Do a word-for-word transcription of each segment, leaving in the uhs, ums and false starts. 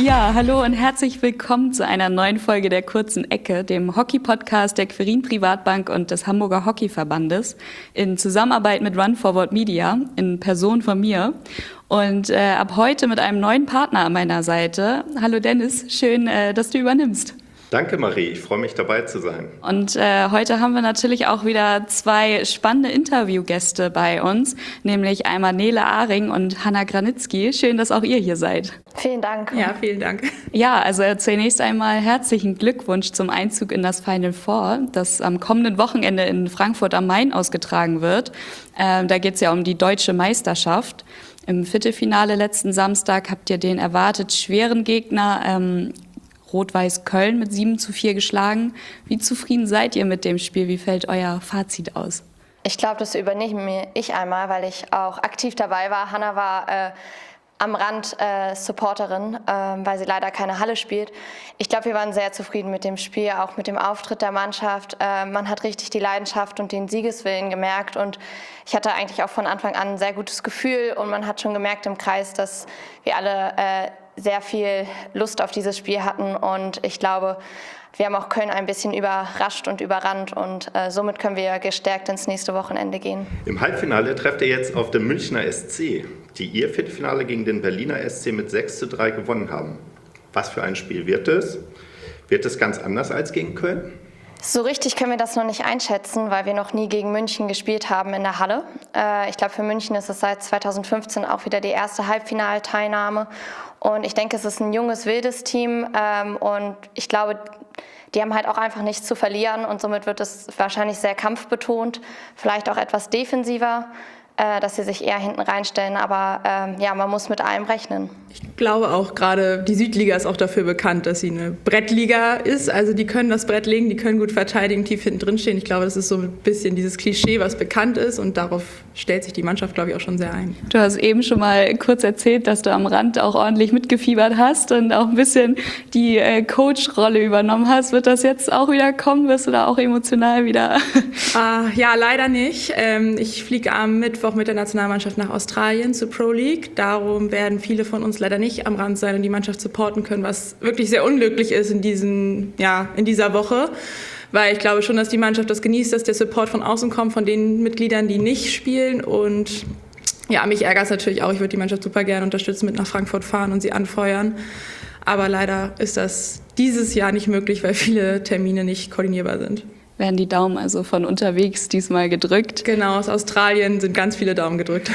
Ja, hallo und herzlich willkommen zu einer neuen Folge der Kurzen Ecke, dem Hockey-Podcast der Quirin Privatbank und des Hamburger Hockeyverbandes in Zusammenarbeit mit Run Forward Media, in Person von mir. Und äh, ab heute mit einem neuen Partner an meiner Seite. Hallo Dennis, schön, äh, dass du übernimmst. Danke Marie, ich freue mich dabei zu sein. Und äh, heute haben wir natürlich auch wieder zwei spannende Interviewgäste bei uns, nämlich einmal Nele Ahring und Hanna Granitzky. Schön, dass auch ihr hier seid. Vielen Dank. Ja, vielen Dank. Ja, also zunächst einmal herzlichen Glückwunsch zum Einzug in das Final Four, das am kommenden Wochenende in Frankfurt am Main ausgetragen wird. Ähm, da geht es ja um die deutsche Meisterschaft. Im Viertelfinale letzten Samstag habt ihr den erwartet schweren Gegner ähm, Rot-Weiß Köln mit sieben zu vier geschlagen. Wie zufrieden seid ihr mit dem Spiel? Wie fällt euer Fazit aus? Ich glaube, das übernehme ich einmal, weil ich auch aktiv dabei war. Hanna war äh, am Rand äh, Supporterin, äh, weil sie leider keine Halle spielt. Ich glaube, wir waren sehr zufrieden mit dem Spiel, auch mit dem Auftritt der Mannschaft. Äh, man hat richtig die Leidenschaft und den Siegeswillen gemerkt. Und ich hatte eigentlich auch von Anfang an ein sehr gutes Gefühl. Und man hat schon gemerkt im Kreis, dass wir alle äh, sehr viel Lust auf dieses Spiel hatten und ich glaube, wir haben auch Köln ein bisschen überrascht und überrannt und äh, somit können wir gestärkt ins nächste Wochenende gehen. Im Halbfinale trefft ihr jetzt auf den Münchner S C, die ihr Viertelfinale gegen den Berliner S C mit sechs zu drei gewonnen haben. Was für ein Spiel wird es? Wird es ganz anders als gegen Köln? So richtig können wir das noch nicht einschätzen, weil wir noch nie gegen München gespielt haben in der Halle. Äh, ich glaube, für München ist es seit zweitausendfünfzehn auch wieder die erste Halbfinalteilnahme. Und ich denke, es ist ein junges, wildes Team. Ähm, und ich glaube, die haben halt auch einfach nichts zu verlieren. Und somit wird es wahrscheinlich sehr kampfbetont, vielleicht auch etwas defensiver, äh, dass sie sich eher hinten reinstellen. Aber ähm, ja, man muss mit allem rechnen. Ich glaube auch gerade, die Südliga ist auch dafür bekannt, dass sie eine Brettliga ist. Also die können das Brett legen, die können gut verteidigen, tief hinten drin stehen. Ich glaube, das ist so ein bisschen dieses Klischee, was bekannt ist. Und darauf stellt sich die Mannschaft, glaube ich, auch schon sehr ein. Du hast eben schon mal kurz erzählt, dass du am Rand auch ordentlich mitgefiebert hast und auch ein bisschen die äh, Coach-Rolle übernommen hast. Wird das jetzt auch wieder kommen? Wirst du da auch emotional wieder? Ah, ja, leider nicht. Ähm, ich fliege am Mittwoch mit der Nationalmannschaft nach Australien zur Pro League. Darum werden viele von uns leider nicht am Rand sein und die Mannschaft supporten können, was wirklich sehr unglücklich ist in, diesen, ja, in dieser Woche. Weil ich glaube schon, dass die Mannschaft das genießt, dass der Support von außen kommt, von den Mitgliedern, die nicht spielen. Und ja, mich ärgert es natürlich auch. Ich würde die Mannschaft super gerne unterstützen, mit nach Frankfurt fahren und sie anfeuern. Aber leider ist das dieses Jahr nicht möglich, weil viele Termine nicht koordinierbar sind. Werden die Daumen also von unterwegs diesmal gedrückt? Genau, aus Australien sind ganz viele Daumen gedrückt.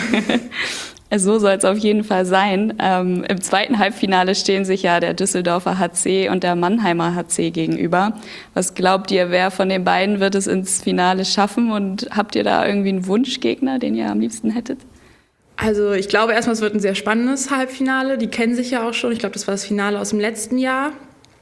So soll es auf jeden Fall sein. Ähm, im zweiten Halbfinale stehen sich ja der Düsseldorfer H C und der Mannheimer H C gegenüber. Was glaubt ihr, wer von den beiden wird es ins Finale schaffen? Und habt ihr da irgendwie einen Wunschgegner, den ihr am liebsten hättet? Also ich glaube erstmal, es wird ein sehr spannendes Halbfinale. Die kennen sich ja auch schon. Ich glaube, das war das Finale aus dem letzten Jahr.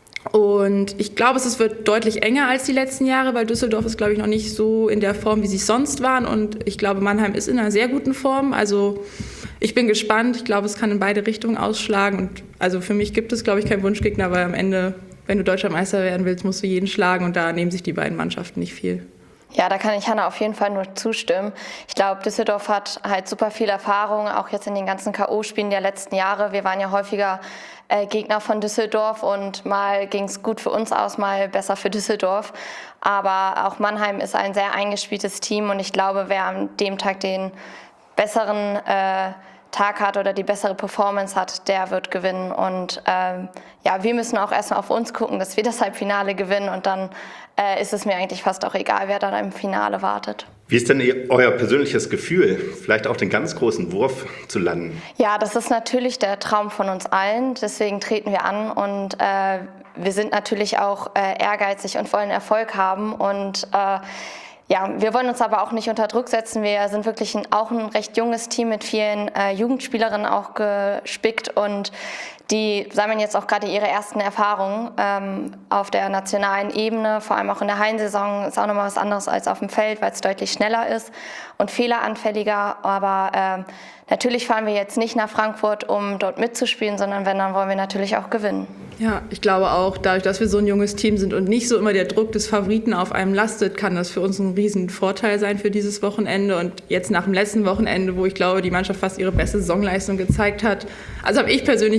Und ich glaube, es wird deutlich enger als die letzten Jahre, weil Düsseldorf ist, glaube ich, noch nicht so in der Form, wie sie sonst waren. Und ich glaube, Mannheim ist in einer sehr guten Form. Also ich bin gespannt. Ich glaube, es kann in beide Richtungen ausschlagen. Und also für mich gibt es, glaube ich, keinen Wunschgegner, weil am Ende, wenn du Deutscher Meister werden willst, musst du jeden schlagen. Und da nehmen sich die beiden Mannschaften nicht viel. Ja, da kann ich Hanna auf jeden Fall nur zustimmen. Ich glaube, Düsseldorf hat halt super viel Erfahrung, auch jetzt in den ganzen K O-Spielen der letzten Jahre. Wir waren ja häufiger äh, Gegner von Düsseldorf und mal ging es gut für uns aus, mal besser für Düsseldorf. Aber auch Mannheim ist ein sehr eingespieltes Team und ich glaube, wer an dem Tag den besseren äh, Tag hat oder die bessere Performance hat, der wird gewinnen. Und ähm, ja, wir müssen auch erstmal auf uns gucken, dass wir das Halbfinale gewinnen und dann äh, ist es mir eigentlich fast auch egal, wer dann im Finale wartet. Wie ist denn ihr, euer persönliches Gefühl, vielleicht auch den ganz großen Wurf zu landen? Ja, das ist natürlich der Traum von uns allen, deswegen treten wir an und äh, wir sind natürlich auch äh, ehrgeizig und wollen Erfolg haben und äh, ja, wir wollen uns aber auch nicht unter Druck setzen. Wir sind wirklich ein, auch ein recht junges Team mit vielen äh, Jugendspielerinnen auch gespickt und die sammeln jetzt auch gerade ihre ersten Erfahrungen ähm, auf der nationalen Ebene, vor allem auch in der Hallensaison ist auch nochmal was anderes als auf dem Feld, weil es deutlich schneller ist und fehleranfälliger, aber ähm, natürlich fahren wir jetzt nicht nach Frankfurt, um dort mitzuspielen, sondern wenn, dann wollen wir natürlich auch gewinnen. Ja, ich glaube auch, dadurch, dass wir so ein junges Team sind und nicht so immer der Druck des Favoriten auf einem lastet, kann das für uns ein riesen Vorteil sein für dieses Wochenende. Und jetzt nach dem letzten Wochenende, wo ich glaube, die Mannschaft fast ihre beste Saisonleistung gezeigt hat, also habe ich persönlich ein richtig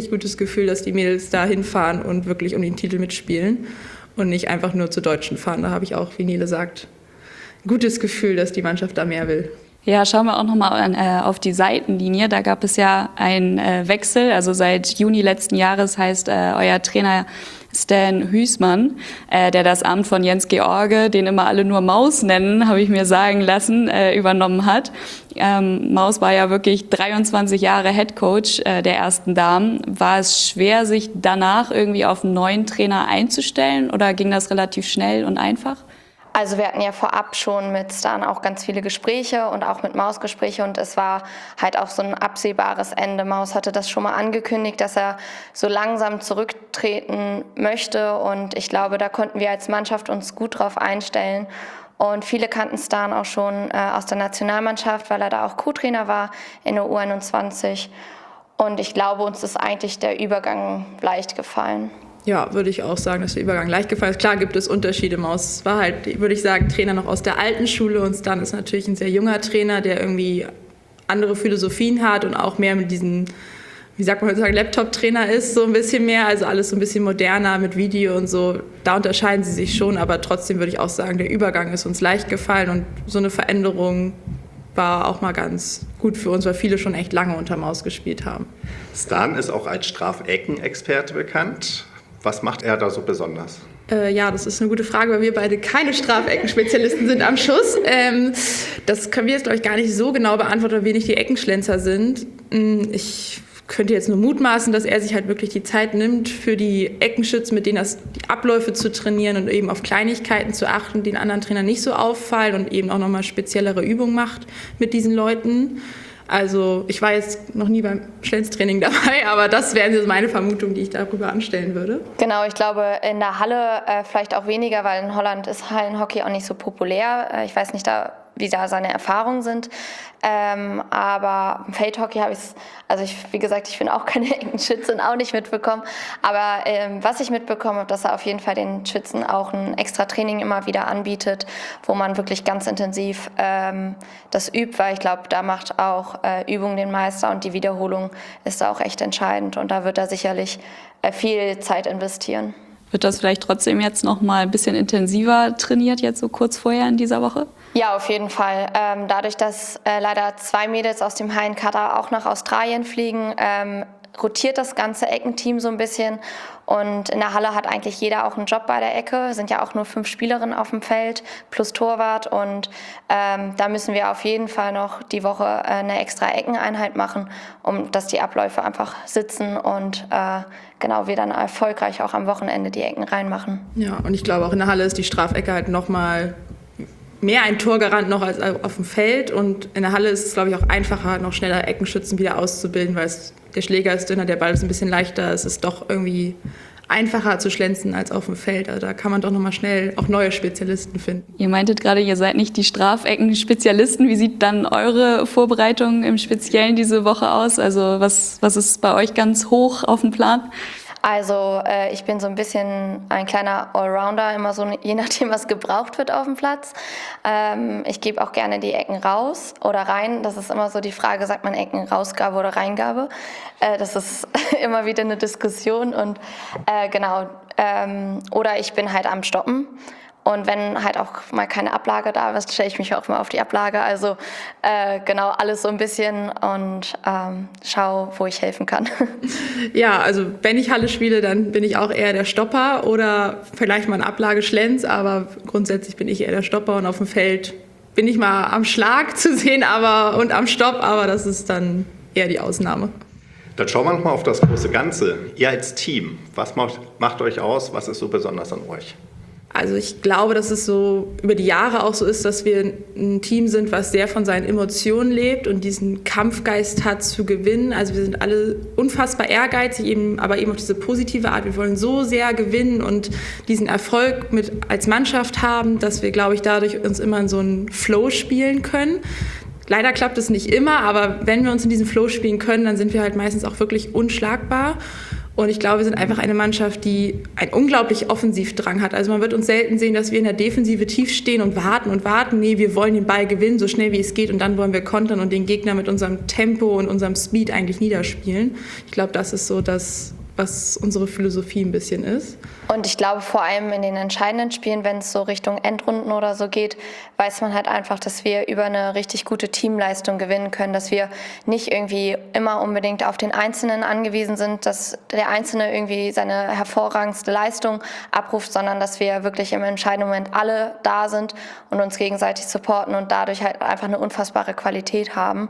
richtig gutes Gefühl, dass die Mädels da hinfahren und wirklich um den Titel mitspielen und nicht einfach nur zu Deutschen fahren. Da habe ich auch, wie Nele sagt, ein gutes Gefühl, dass die Mannschaft da mehr will. Ja, schauen wir auch nochmal äh, auf die Seitenlinie. Da gab es ja einen äh, Wechsel. Also seit Juni letzten Jahres heißt äh, euer Trainer Stan Hüßmann, äh, der das Amt von Jens George, den immer alle nur Maus nennen, habe ich mir sagen lassen, äh, übernommen hat. Ähm, Maus war ja wirklich dreiundzwanzig Jahre Headcoach äh, der ersten Damen. War es schwer, sich danach irgendwie auf einen neuen Trainer einzustellen oder ging das relativ schnell und einfach? Also wir hatten ja vorab schon mit Stan auch ganz viele Gespräche und auch mit Maus Gespräche und es war halt auch so ein absehbares Ende. Maus hatte das schon mal angekündigt, dass er so langsam zurücktreten möchte und ich glaube, da konnten wir als Mannschaft uns gut drauf einstellen. Und viele kannten Stan auch schon äh, aus der Nationalmannschaft, weil er da auch Co-Trainer war in der U einundzwanzig. Und ich glaube, uns ist eigentlich der Übergang leicht gefallen. Ja, würde ich auch sagen, dass der Übergang leicht gefallen ist. Klar gibt es Unterschiede. Maus war halt, würde ich sagen, Trainer noch aus der alten Schule und Stan ist natürlich ein sehr junger Trainer, der irgendwie andere Philosophien hat und auch mehr mit diesen, wie sagt man heutzutage, Laptop-Trainer ist, so ein bisschen mehr, also alles so ein bisschen moderner mit Video und so. Da unterscheiden sie sich schon, aber trotzdem würde ich auch sagen, der Übergang ist uns leicht gefallen und so eine Veränderung war auch mal ganz gut für uns, weil viele schon echt lange unter Maus gespielt haben. Stan ist auch als Strafecken-Experte bekannt. Was macht er da so besonders? Äh, ja, das ist eine gute Frage, weil wir beide keine Strafecken-Spezialisten sind am Schuss. Ähm, das können wir jetzt, glaube ich, gar nicht so genau beantworten, weil wir nicht die Eckenschlenzer sind. Ich könnte jetzt nur mutmaßen, dass er sich halt wirklich die Zeit nimmt, für die Eckenschützen, mit denen das, die Abläufe zu trainieren und eben auf Kleinigkeiten zu achten, die den anderen Trainern nicht so auffallen und eben auch nochmal speziellere Übungen macht mit diesen Leuten. Also ich war jetzt noch nie beim Schlenztraining dabei, aber das wäre meine Vermutung, die ich darüber anstellen würde. Genau, ich glaube in der Halle äh, vielleicht auch weniger, weil in Holland ist Hallenhockey auch nicht so populär. Äh, ich weiß nicht, da, wie da seine Erfahrungen sind. Ähm, aber im Feldhockey habe ich es, also ich, wie gesagt, ich bin auch keine Eckenschützin, auch nicht mitbekommen. Aber ähm, was ich mitbekommen habe, dass er auf jeden Fall den Schützen auch ein extra Training immer wieder anbietet, wo man wirklich ganz intensiv ähm, das übt, weil ich glaube, da macht auch äh, Übung den Meister und die Wiederholung ist da auch echt entscheidend. Und da wird er sicherlich äh, viel Zeit investieren. Wird das vielleicht trotzdem jetzt noch mal ein bisschen intensiver trainiert, jetzt so kurz vorher in dieser Woche? Ja, auf jeden Fall. Ähm, dadurch, dass äh, leider zwei Mädels aus dem Hallenkader auch nach Australien fliegen, ähm, rotiert das ganze Eckenteam so ein bisschen. Und in der Halle hat eigentlich jeder auch einen Job bei der Ecke. Es sind ja auch nur fünf Spielerinnen auf dem Feld plus Torwart. Und ähm, da müssen wir auf jeden Fall noch die Woche äh, eine extra Eckeneinheit machen, um dass die Abläufe einfach sitzen und äh, genau wir dann erfolgreich auch am Wochenende die Ecken reinmachen. Ja, und ich glaube auch in der Halle ist die Strafecke halt noch mal mehr ein Torgarant noch als auf dem Feld. Und in der Halle ist es, glaube ich, auch einfacher, noch schneller Eckenschützen wieder auszubilden, weil es, der Schläger ist dünner, der Ball ist ein bisschen leichter. Es ist doch irgendwie einfacher zu schlenzen als auf dem Feld. Also da kann man doch noch mal schnell auch neue Spezialisten finden. Ihr meintet gerade, ihr seid nicht die Strafecken-Spezialisten. Wie sieht dann eure Vorbereitung im Speziellen diese Woche aus? Also was, was ist bei euch ganz hoch auf dem Plan? Also äh, ich bin so ein bisschen ein kleiner Allrounder, immer so je nachdem, was gebraucht wird auf dem Platz. Ähm, ich gebe auch gerne die Ecken raus oder rein. Das ist immer so die Frage, sagt man Eckenrausgabe oder Reingabe? Äh, das ist immer wieder eine Diskussion und äh, genau. Ähm, oder ich bin halt am Stoppen. Und wenn halt auch mal keine Ablage da ist, stelle ich mich auch mal auf die Ablage. Also äh, genau alles so ein bisschen und ähm, schau, wo ich helfen kann. Ja, also wenn ich Halle spiele, dann bin ich auch eher der Stopper oder vielleicht mal eine Ablage Schlenz, aber grundsätzlich bin ich eher der Stopper und auf dem Feld bin ich mal am Schlag zu sehen aber und am Stopp, aber das ist dann eher die Ausnahme. Dann schauen wir noch mal auf das große Ganze. Ihr als Team, was macht, macht euch aus? Was ist so besonders an euch? Also ich glaube, dass es so über die Jahre auch so ist, dass wir ein Team sind, was sehr von seinen Emotionen lebt und diesen Kampfgeist hat zu gewinnen. Also wir sind alle unfassbar ehrgeizig, eben, aber eben auf diese positive Art. Wir wollen so sehr gewinnen und diesen Erfolg mit als Mannschaft haben, dass wir, glaube ich, dadurch uns immer in so einen Flow spielen können. Leider klappt es nicht immer, aber wenn wir uns in diesen Flow spielen können, dann sind wir halt meistens auch wirklich unschlagbar. Und ich glaube, wir sind einfach eine Mannschaft, die einen unglaublich Offensivdrang hat. Also man wird uns selten sehen, dass wir in der Defensive tief stehen und warten und warten. Nee, wir wollen den Ball gewinnen, so schnell wie es geht. Und dann wollen wir kontern und den Gegner mit unserem Tempo und unserem Speed eigentlich niederspielen. Ich glaube, das ist so das, was unsere Philosophie ein bisschen ist. Und ich glaube, vor allem in den entscheidenden Spielen, wenn es so Richtung Endrunden oder so geht, weiß man halt einfach, dass wir über eine richtig gute Teamleistung gewinnen können, dass wir nicht irgendwie immer unbedingt auf den Einzelnen angewiesen sind, dass der Einzelne irgendwie seine hervorragendste Leistung abruft, sondern dass wir wirklich im entscheidenden Moment alle da sind und uns gegenseitig supporten und dadurch halt einfach eine unfassbare Qualität haben.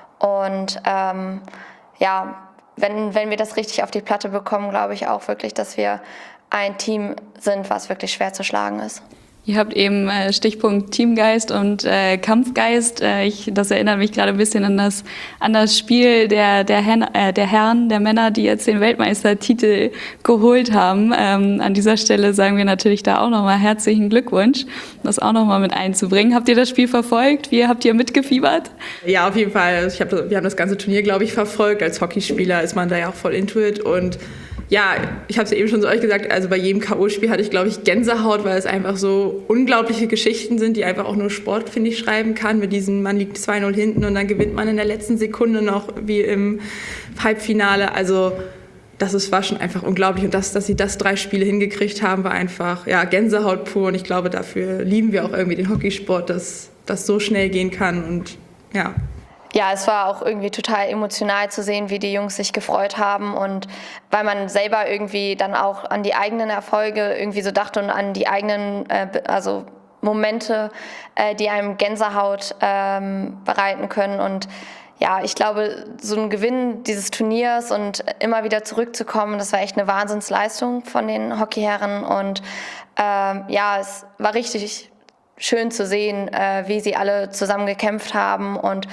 Und ähm, ja, Wenn, wenn wir das richtig auf die Platte bekommen, glaube ich auch wirklich, dass wir ein Team sind, was wirklich schwer zu schlagen ist. Ihr habt eben äh, Stichpunkt Teamgeist und äh, Kampfgeist. Äh, ich, das erinnert mich gerade ein bisschen an das, an das Spiel der, der, Herren, äh, der Herren, der Männer, die jetzt den Weltmeistertitel geholt haben. Ähm, an dieser Stelle sagen wir natürlich da auch nochmal herzlichen Glückwunsch, das auch nochmal mit einzubringen. Habt ihr das Spiel verfolgt? Wie habt ihr mitgefiebert? Ja, auf jeden Fall. Ich hab, wir haben das ganze Turnier, glaube ich, verfolgt. Als Hockeyspieler ist man da ja auch voll into it. Und ja, ich habe es ja eben schon zu euch gesagt, also bei jedem K O-Spiel hatte ich, glaube ich, Gänsehaut, weil es einfach so unglaubliche Geschichten sind, die einfach auch nur Sport, finde ich, schreiben kann. Mit diesem, man liegt zwei null hinten und dann gewinnt man in der letzten Sekunde noch, wie im Halbfinale. Also das ist, war schon einfach unglaublich. Und das, dass sie das drei Spiele hingekriegt haben, war einfach ja, Gänsehaut pur. Und ich glaube, dafür lieben wir auch irgendwie den Hockeysport, dass das so schnell gehen kann. Und ja. Ja, es war auch irgendwie total emotional zu sehen, wie die Jungs sich gefreut haben und weil man selber irgendwie dann auch an die eigenen Erfolge irgendwie so dachte und an die eigenen, äh, also Momente, äh, die einem Gänsehaut ähm, bereiten können und ja, ich glaube, so ein Gewinn dieses Turniers und immer wieder zurückzukommen, das war echt eine Wahnsinnsleistung von den Hockeyherren und ähm, ja, es war richtig schön zu sehen, äh, wie sie alle zusammen gekämpft haben und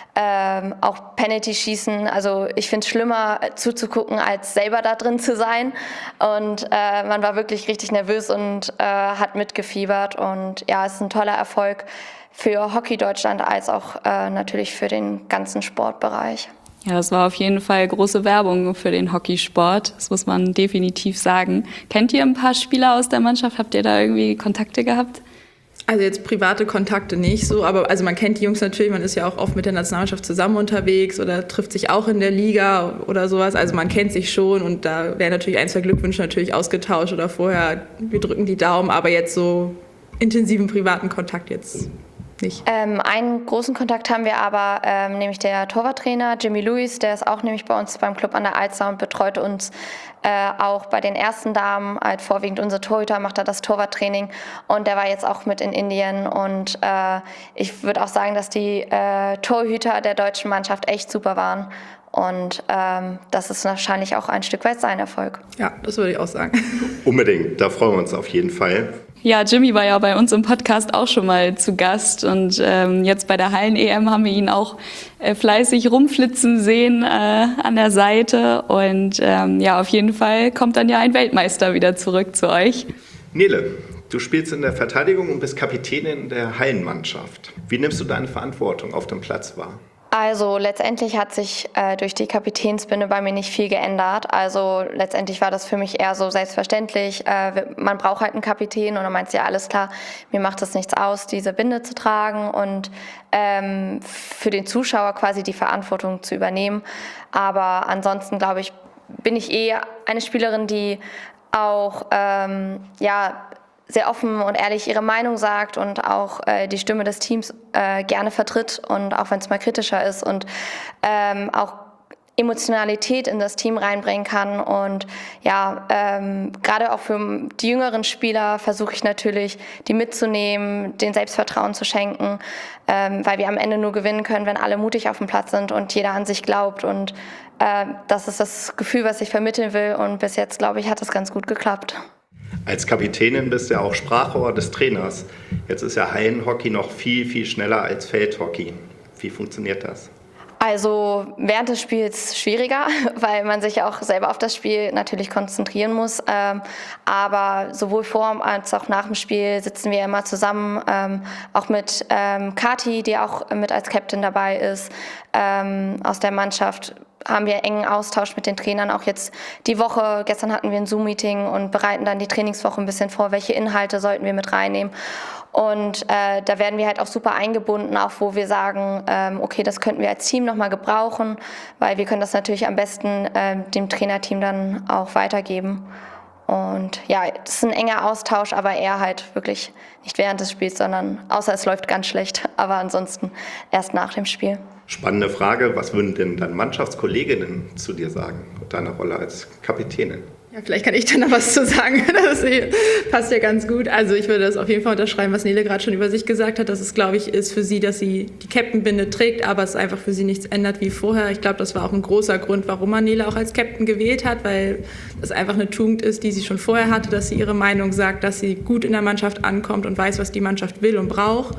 Ähm, auch Penalty-Schießen, also ich finde es schlimmer zuzugucken, als selber da drin zu sein und äh, man war wirklich richtig nervös und äh, hat mitgefiebert und ja, es ist ein toller Erfolg für Hockey Deutschland als auch äh, natürlich für den ganzen Sportbereich. Ja, das war auf jeden Fall große Werbung für den Hockeysport, das muss man definitiv sagen. Kennt ihr ein paar Spieler aus der Mannschaft? Habt ihr da irgendwie Kontakte gehabt? Also jetzt private Kontakte nicht so, aber also man kennt die Jungs natürlich, man ist ja auch oft mit der Nationalmannschaft zusammen unterwegs oder trifft sich auch in der Liga oder sowas. Also man kennt sich schon und da werden natürlich ein, zwei Glückwünsche natürlich ausgetauscht oder vorher, wir drücken die Daumen, aber jetzt so intensiven privaten Kontakt jetzt nicht. Ähm, einen großen Kontakt haben wir aber, ähm, nämlich der Torwarttrainer Jimmy Lewis, der ist auch nämlich bei uns beim Club an der Alster und betreut uns äh, auch bei den ersten Damen, halt vorwiegend unsere Torhüter, macht er das Torwarttraining und der war jetzt auch mit in Indien und äh, ich würde auch sagen, dass die äh, Torhüter der deutschen Mannschaft echt super waren und ähm, das ist wahrscheinlich auch ein Stück weit sein Erfolg. Ja, das würde ich auch sagen. Unbedingt, da freuen wir uns auf jeden Fall. Ja, Jimmy war ja bei uns im Podcast auch schon mal zu Gast und ähm, jetzt bei der Hallen-E M haben wir ihn auch äh, fleißig rumflitzen sehen äh, an der Seite und ähm, ja, auf jeden Fall kommt dann ja ein Weltmeister wieder zurück zu euch. Nele, du spielst in der Verteidigung und bist Kapitänin der Hallenmannschaft. Wie nimmst du deine Verantwortung auf dem Platz wahr? Also letztendlich hat sich äh, durch die Kapitänsbinde bei mir nicht viel geändert. Also letztendlich war das für mich eher so selbstverständlich. Äh, man braucht halt einen Kapitän und dann meint sie, ja, alles klar, mir macht es nichts aus, diese Binde zu tragen und ähm, für den Zuschauer quasi die Verantwortung zu übernehmen. Aber ansonsten, glaube ich, bin ich eh eine Spielerin, die auch ähm, ja, sehr offen und ehrlich ihre Meinung sagt und auch äh, die Stimme des Teams äh, gerne vertritt und auch wenn es mal kritischer ist und ähm, auch Emotionalität in das Team reinbringen kann und ja, ähm, gerade auch für die jüngeren Spieler versuche ich natürlich, die mitzunehmen, den Selbstvertrauen zu schenken, ähm, weil wir am Ende nur gewinnen können, wenn alle mutig auf dem Platz sind und jeder an sich glaubt und äh, das ist das Gefühl, was ich vermitteln will und bis jetzt, glaube ich, hat es ganz gut geklappt. Als Kapitänin bist du ja auch Sprachrohr des Trainers. Jetzt ist ja Hallenhockey noch viel, viel schneller als Feldhockey. Wie funktioniert das? Also während des Spiels schwieriger, weil man sich auch selber auf das Spiel natürlich konzentrieren muss. Ähm, aber sowohl vor als auch nach dem Spiel sitzen wir immer zusammen, ähm, auch mit ähm, Kati, die auch mit als Captain dabei ist, ähm, aus der Mannschaft. haben wir engen Austausch mit den Trainern. Auch jetzt die Woche, gestern hatten wir ein Zoom-Meeting und bereiten dann die Trainingswoche ein bisschen vor, welche Inhalte sollten wir mit reinnehmen. Und äh, da werden wir halt auch super eingebunden, auch wo wir sagen, ähm, okay, das könnten wir als Team nochmal gebrauchen, weil wir können das natürlich am besten äh, dem Trainerteam dann auch weitergeben. Und ja, das ist ein enger Austausch, aber eher halt wirklich nicht während des Spiels, sondern außer es läuft ganz schlecht, aber ansonsten erst nach dem Spiel. Spannende Frage, was würden denn dann Mannschaftskolleginnen zu dir sagen, deiner Rolle als Kapitänin? Ja, vielleicht kann ich da noch was zu sagen. Das passt ja ganz gut. Also ich würde das auf jeden Fall unterschreiben, was Nele gerade schon über sich gesagt hat, dass es, glaube ich, ist für sie, dass sie die Captain-Binde trägt, aber es einfach für sie nichts ändert wie vorher. Ich glaube, das war auch ein großer Grund, warum man Nele auch als Captain gewählt hat, weil das einfach eine Tugend ist, die sie schon vorher hatte, dass sie ihre Meinung sagt, dass sie gut in der Mannschaft ankommt und weiß, was die Mannschaft will und braucht.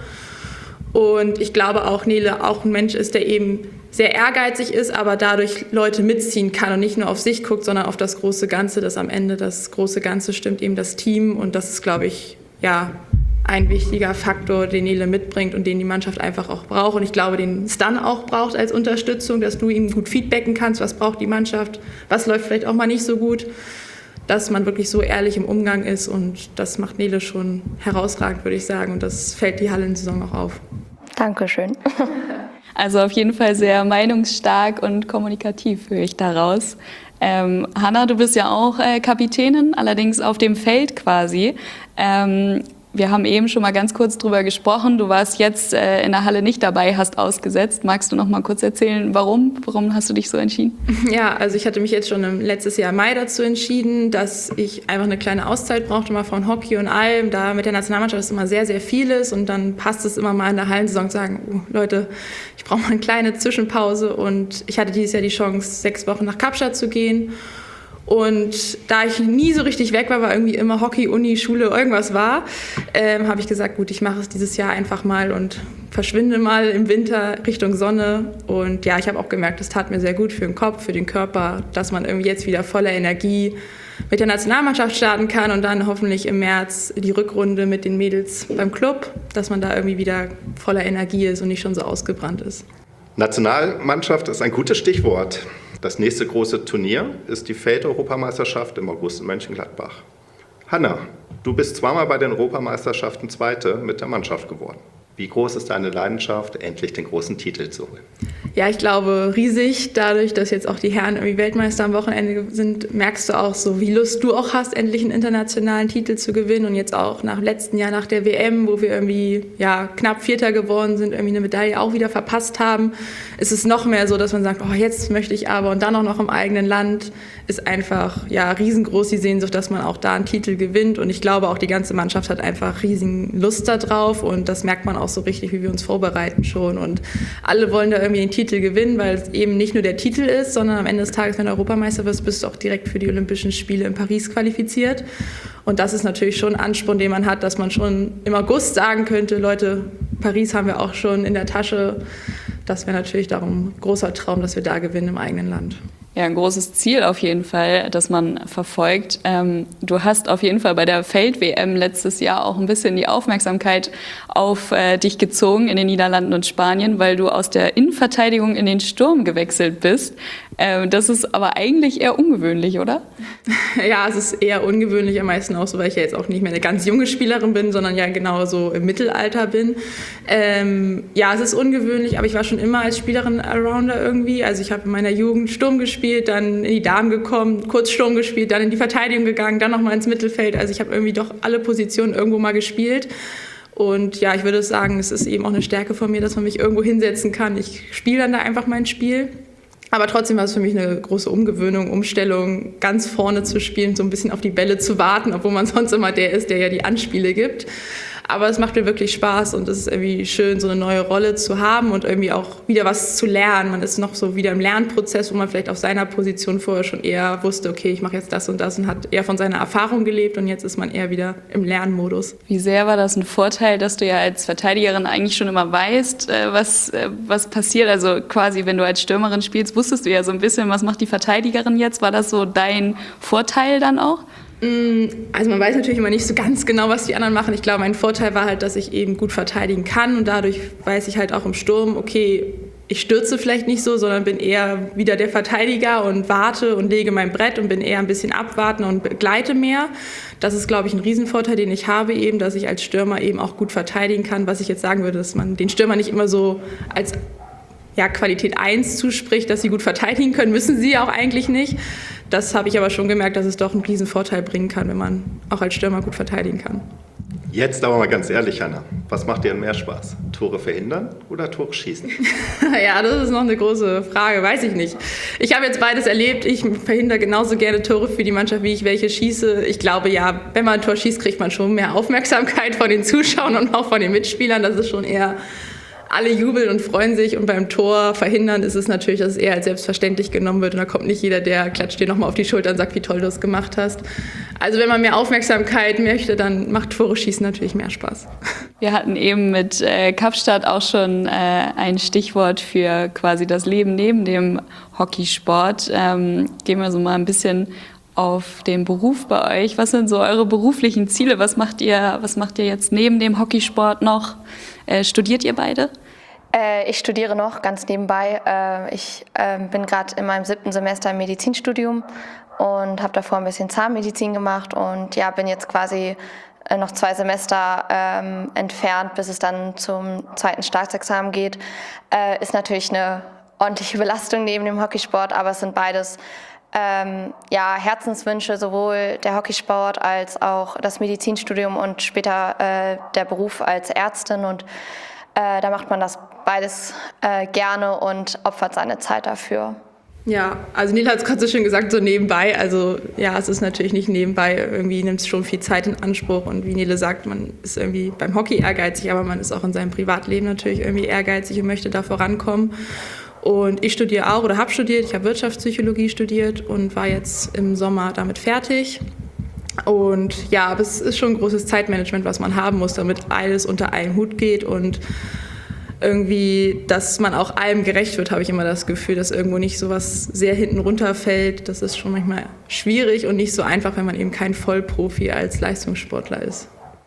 Und ich glaube auch, Nele auch ein Mensch ist, der eben sehr ehrgeizig ist, aber dadurch Leute mitziehen kann und nicht nur auf sich guckt, sondern auf das große Ganze, dass am Ende das große Ganze stimmt, eben das Team. Und das ist, glaube ich, ja, ein wichtiger Faktor, den Nele mitbringt und den die Mannschaft einfach auch braucht. Und ich glaube, den es dann auch braucht als Unterstützung, dass du ihm gut feedbacken kannst, was braucht die Mannschaft, was läuft vielleicht auch mal nicht so gut, dass man wirklich so ehrlich im Umgang ist. Und das macht Nele schon herausragend, würde ich sagen. Und das fällt die Hallensaison auch auf. Dankeschön. Also auf jeden Fall sehr meinungsstark und kommunikativ, höre ich daraus. Ähm, Hanna, du bist ja auch äh, Kapitänin, allerdings auf dem Feld quasi. Ähm, wir haben eben schon mal ganz kurz drüber gesprochen. Du warst jetzt äh, in der Halle nicht dabei, hast ausgesetzt. Magst du noch mal kurz erzählen, warum? Warum hast du dich so entschieden? Ja, also ich hatte mich jetzt schon im letztes Jahr Mai dazu entschieden, dass ich einfach eine kleine Auszeit brauchte, mal von Hockey und allem. Da mit der Nationalmannschaft ist immer sehr, sehr vieles und dann passt es immer mal in der Hallensaison zu sagen, oh, Leute, ich brauche mal eine kleine Zwischenpause. Und ich hatte dieses Jahr die Chance, sechs Wochen nach Kapstadt zu gehen. Und da ich nie so richtig weg war, weil irgendwie immer Hockey, Uni, Schule, irgendwas war, ähm, habe ich gesagt, gut, ich mache es dieses Jahr einfach mal und verschwinde mal im Winter Richtung Sonne. Und ja, ich habe auch gemerkt, es tat mir sehr gut für den Kopf, für den Körper, dass man irgendwie jetzt wieder voller Energie mit der Nationalmannschaft starten kann und dann hoffentlich im März die Rückrunde mit den Mädels beim Club, dass man da irgendwie wieder voller Energie ist und nicht schon so ausgebrannt ist. Nationalmannschaft ist ein gutes Stichwort. Das nächste große Turnier ist die Feld-Europameisterschaft im August in Mönchengladbach. Hanna, du bist zweimal bei den Europameisterschaften Zweite mit der Mannschaft geworden. Wie groß ist deine Leidenschaft, endlich den großen Titel zu holen? Ja, ich glaube riesig. Dadurch, dass jetzt auch die Herren irgendwie Weltmeister am Wochenende sind, merkst du auch so, wie Lust du auch hast, endlich einen internationalen Titel zu gewinnen. Und jetzt auch nach letzten Jahr nach der W M, wo wir irgendwie ja, knapp Vierter geworden sind, irgendwie eine Medaille auch wieder verpasst haben, ist es noch mehr so, dass man sagt, oh, jetzt möchte ich aber. Und dann auch noch im eigenen Land ist einfach ja, riesengroß die Sehnsucht, dass man auch da einen Titel gewinnt. Und ich glaube, auch die ganze Mannschaft hat einfach riesen Lust da drauf. Und das merkt man auch so richtig, wie wir uns vorbereiten schon. Und alle wollen da irgendwie den Titel gewinnen, weil es eben nicht nur der Titel ist, sondern am Ende des Tages, wenn du Europameister wirst, bist du auch direkt für die Olympischen Spiele in Paris qualifiziert. Und das ist natürlich schon ein Ansporn, den man hat, dass man schon im August sagen könnte, Leute, Paris haben wir auch schon in der Tasche. Das wäre natürlich darum ein großer Traum, dass wir da gewinnen im eigenen Land. Ja, ein großes Ziel auf jeden Fall, das man verfolgt. Ähm, du hast auf jeden Fall bei der Feld-W M letztes Jahr auch ein bisschen die Aufmerksamkeit auf äh, dich gezogen in den Niederlanden und Spanien, weil du aus der Innenverteidigung in den Sturm gewechselt bist. Ähm, das ist aber eigentlich eher ungewöhnlich, oder? Ja, es ist eher ungewöhnlich, am meisten auch so, weil ich ja jetzt auch nicht mehr eine ganz junge Spielerin bin, sondern ja genau so im Mittelalter bin. Ähm, ja, es ist ungewöhnlich, aber ich war schon immer als Spielerin Allrounder irgendwie. Also ich habe in meiner Jugend Sturm gespielt, dann in die Damen gekommen, kurz Sturm gespielt, dann in die Verteidigung gegangen, dann nochmal ins Mittelfeld. Also ich habe irgendwie doch alle Positionen irgendwo mal gespielt. Und ja, ich würde sagen, es ist eben auch eine Stärke von mir, dass man mich irgendwo hinsetzen kann. Ich spiele dann da einfach mein Spiel. Aber trotzdem war es für mich eine große Umgewöhnung, Umstellung, ganz vorne zu spielen, so ein bisschen auf die Bälle zu warten, obwohl man sonst immer der ist, der ja die Anspiele gibt. Aber es macht mir wirklich Spaß und es ist irgendwie schön, so eine neue Rolle zu haben und irgendwie auch wieder was zu lernen. Man ist noch so wieder im Lernprozess, wo man vielleicht auf seiner Position vorher schon eher wusste, okay, ich mache jetzt das und das und hat eher von seiner Erfahrung gelebt und jetzt ist man eher wieder im Lernmodus. Wie sehr war das ein Vorteil, dass du ja als Verteidigerin eigentlich schon immer weißt, was, was passiert? Also quasi, wenn du als Stürmerin spielst, wusstest du ja so ein bisschen, was macht die Verteidigerin jetzt? War das so dein Vorteil dann auch? Also man weiß natürlich immer nicht so ganz genau, was die anderen machen. Ich glaube, mein Vorteil war halt, dass ich eben gut verteidigen kann und dadurch weiß ich halt auch im Sturm, okay, ich stürze vielleicht nicht so, sondern bin eher wieder der Verteidiger und warte und lege mein Brett und bin eher ein bisschen abwarten und begleite mehr. Das ist, glaube ich, ein Riesenvorteil, den ich habe eben, dass ich als Stürmer eben auch gut verteidigen kann. Was ich jetzt sagen würde, dass man den Stürmer nicht immer so als ja, Qualität eins zuspricht, dass sie gut verteidigen können, müssen sie auch eigentlich nicht. Das habe ich aber schon gemerkt, dass es doch einen Riesenvorteil bringen kann, wenn man auch als Stürmer gut verteidigen kann. Jetzt aber mal ganz ehrlich, Hanna, was macht dir denn mehr Spaß? Tore verhindern oder Tore schießen? Ja, das ist noch eine große Frage, weiß ich nicht. Ich habe jetzt beides erlebt. Ich verhindere genauso gerne Tore für die Mannschaft, wie ich welche schieße. Ich glaube ja, wenn man ein Tor schießt, kriegt man schon mehr Aufmerksamkeit von den Zuschauern und auch von den Mitspielern. Das ist schon eher, alle jubeln und freuen sich, und beim Tor verhindern ist es natürlich, dass es eher als selbstverständlich genommen wird und da kommt nicht jeder, der klatscht dir nochmal auf die Schulter und sagt, wie toll du es gemacht hast. Also wenn man mehr Aufmerksamkeit möchte, dann macht Tore schießen natürlich mehr Spaß. Wir hatten eben mit äh, Kapstadt auch schon äh, ein Stichwort für quasi das Leben neben dem Hockeysport. Ähm, gehen wir so mal ein bisschen auf den Beruf bei euch. Was sind so eure beruflichen Ziele? Was macht ihr, was macht ihr jetzt neben dem Hockeysport noch? Äh, studiert ihr beide? Äh, ich studiere noch ganz nebenbei. Äh, ich äh, bin gerade in meinem siebten Semester im Medizinstudium und habe davor ein bisschen Zahnmedizin gemacht und ja, bin jetzt quasi äh, noch zwei Semester ähm, entfernt, bis es dann zum zweiten Staatsexamen geht. Äh, ist natürlich eine ordentliche Belastung neben dem Hockeysport, aber es sind beides ähm, ja, Herzenswünsche, sowohl der Hockeysport als auch das Medizinstudium und später äh, der Beruf als Ärztin, und äh, da macht man das beides äh, gerne und opfert seine Zeit dafür. Ja, also Nele hat es gerade so schön gesagt, so nebenbei. Also ja, es ist natürlich nicht nebenbei, irgendwie nimmt es schon viel Zeit in Anspruch, und wie Nele sagt, man ist irgendwie beim Hockey ehrgeizig, aber man ist auch in seinem Privatleben natürlich irgendwie ehrgeizig und möchte da vorankommen. Und ich studiere auch oder habe studiert, ich habe Wirtschaftspsychologie studiert und war jetzt im Sommer damit fertig. Und ja, aber es ist schon ein großes Zeitmanagement, was man haben muss, damit alles unter einen Hut geht und irgendwie, dass man auch allem gerecht wird, habe ich immer das Gefühl, dass irgendwo nicht so was sehr hinten runterfällt. Das ist schon manchmal schwierig und nicht so einfach, wenn man eben kein Vollprofi als Leistungssportler ist.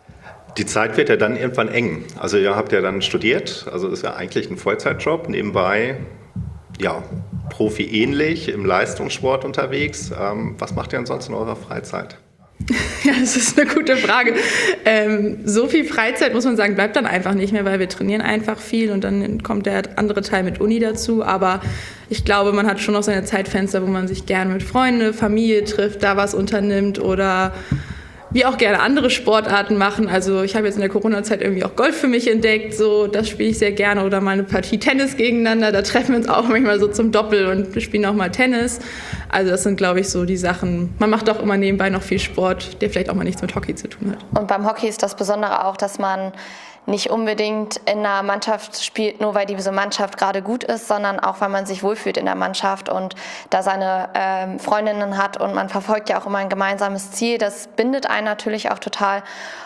Die Zeit wird ja dann irgendwann eng. Also ihr habt ja dann studiert, also ist ja eigentlich ein Vollzeitjob, nebenbei ja, Profi-ähnlich im Leistungssport unterwegs. Ähm, was macht ihr ansonsten in eurer Freizeit? Ja, das ist eine gute Frage. Ähm, so viel Freizeit, muss man sagen, bleibt dann einfach nicht mehr, weil wir trainieren einfach viel und dann kommt der andere Teil mit Uni dazu. Aber ich glaube, man hat schon noch seine Zeitfenster, wo man sich gerne mit Freunden, Familie trifft, da was unternimmt oder wir auch gerne andere Sportarten machen. Also ich habe jetzt in der Corona-Zeit irgendwie auch Golf für mich entdeckt, so das spiele ich sehr gerne, oder mal eine Partie Tennis gegeneinander, da treffen wir uns auch manchmal so zum Doppel und wir spielen auch mal Tennis. Also das sind, glaube ich, so die Sachen. Man macht auch immer nebenbei noch viel Sport, der vielleicht auch mal nichts mit Hockey zu tun hat. Und beim Hockey ist das Besondere auch, dass man nicht unbedingt in einer Mannschaft spielt, nur weil diese Mannschaft gerade gut ist, sondern auch, weil man sich wohlfühlt in der Mannschaft und da seine ähm, Freundinnen hat, und man verfolgt ja auch immer ein gemeinsames Ziel. Das bindet einen natürlich auch total.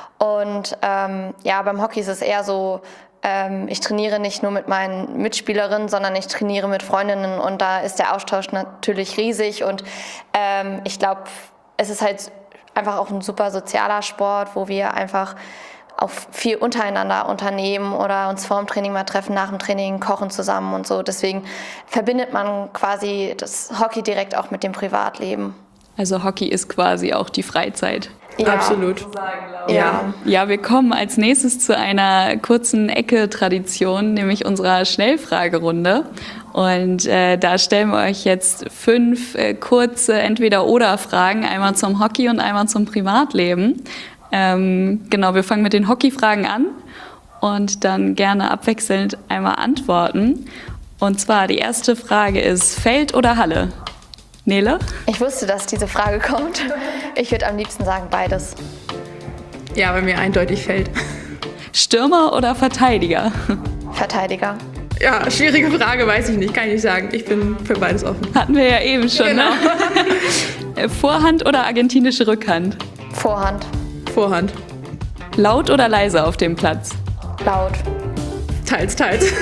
Und ähm, ja, beim Hockey ist es eher so, ähm, ich trainiere nicht nur mit meinen Mitspielerinnen, sondern ich trainiere mit Freundinnen, und da ist der Austausch natürlich riesig, und ähm, ich glaube, es ist halt einfach auch ein super sozialer Sport, wo wir einfach auch viel untereinander unternehmen oder uns vor dem Training mal treffen, nach dem Training kochen zusammen und so. Deswegen verbindet man quasi das Hockey direkt auch mit dem Privatleben. Also Hockey ist quasi auch die Freizeit. Ja. Absolut. Ja. Ja, wir kommen als nächstes zu einer kurzen Ecke-Tradition, nämlich unserer Schnellfragerunde. Und äh, da stellen wir euch jetzt fünf äh, kurze Entweder-Oder-Fragen, einmal zum Hockey und einmal zum Privatleben. Ähm, genau, wir fangen mit den Hockeyfragen an und dann gerne abwechselnd einmal antworten. Und zwar die erste Frage ist: Feld oder Halle? Nele? Ich wusste, dass diese Frage kommt. Ich würde am liebsten sagen beides. Ja, bei mir eindeutig Feld. Stürmer oder Verteidiger? Verteidiger. Ja, schwierige Frage, weiß ich nicht, kann ich nicht sagen. Ich bin für beides offen. Hatten wir ja eben schon, Genau. Ne? Vorhand oder argentinische Rückhand? Vorhand. Vorhand. Laut oder leise auf dem Platz? Laut. Teils, teils.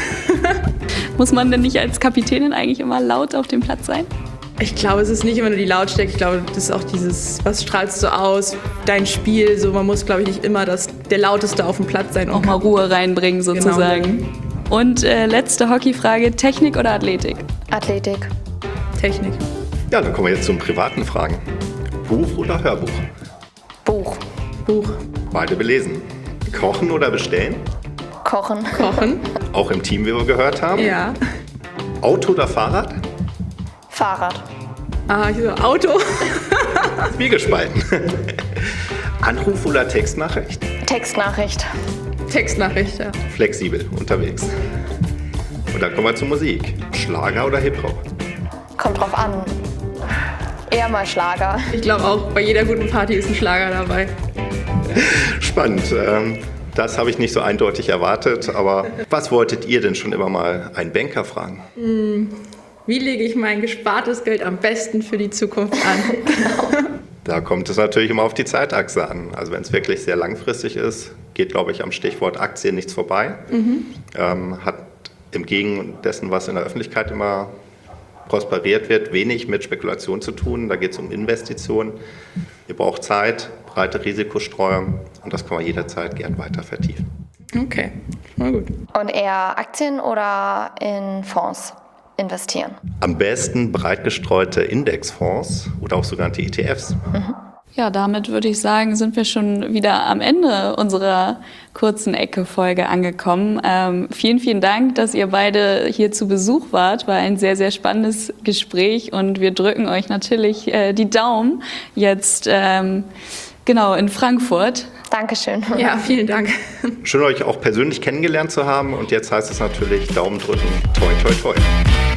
Muss man denn nicht als Kapitänin eigentlich immer laut auf dem Platz sein? Ich glaube, es ist nicht immer nur die Lautstärke. Ich glaube, das ist auch dieses, was strahlst du aus, dein Spiel. So, man muss, glaube ich, nicht immer das, der Lauteste auf dem Platz sein. Auch mal Ruhe reinbringen sozusagen. Genau. Und äh, letzte Hockeyfrage, Technik oder Athletik? Athletik. Technik. Ja, dann kommen wir jetzt zu den privaten Fragen. Buch oder Hörbuch? Buch. Buch. Beide belesen. Kochen oder bestellen? Kochen. Kochen. Auch im Team, wie wir gehört haben. Ja. Auto oder Fahrrad? Fahrrad. Ah, so Auto. Zwiegespalten. Anruf oder Textnachricht? Textnachricht. Textnachricht, ja. Flexibel unterwegs. Und dann kommen wir zur Musik. Schlager oder Hip-Hop? Kommt drauf an. Eher mal Schlager. Ich glaube auch, bei jeder guten Party ist ein Schlager dabei. Spannend. Ähm, Das habe ich nicht so eindeutig erwartet. Aber was wolltet ihr denn schon immer mal einen Banker fragen? Wie lege ich mein gespartes Geld am besten für die Zukunft an? Da kommt es natürlich immer auf die Zeitachse an. Also wenn es wirklich sehr langfristig ist, geht, glaube ich, am Stichwort Aktien nichts vorbei. Mhm. Ähm, hat im Gegenteil dessen, was in der Öffentlichkeit immer prosperiert wird, wenig mit Spekulation zu tun. Da geht es um Investitionen. Ihr braucht Zeit, breite Risikostreuung und das kann man jederzeit gern weiter vertiefen. Okay, na gut. Und eher Aktien oder in Fonds investieren? Am besten breit gestreute Indexfonds oder auch sogenannte E T Fs. Mhm. Ja, damit würde ich sagen, sind wir schon wieder am Ende unserer kurzen Ecke-Folge angekommen. Ähm, vielen, vielen Dank, dass ihr beide hier zu Besuch wart. War ein sehr, sehr spannendes Gespräch und wir drücken euch natürlich äh, die Daumen jetzt ähm, genau in Frankfurt. Dankeschön. Ja, vielen Dank. Schön, euch auch persönlich kennengelernt zu haben und jetzt heißt es natürlich Daumen drücken, toi, toi, toi.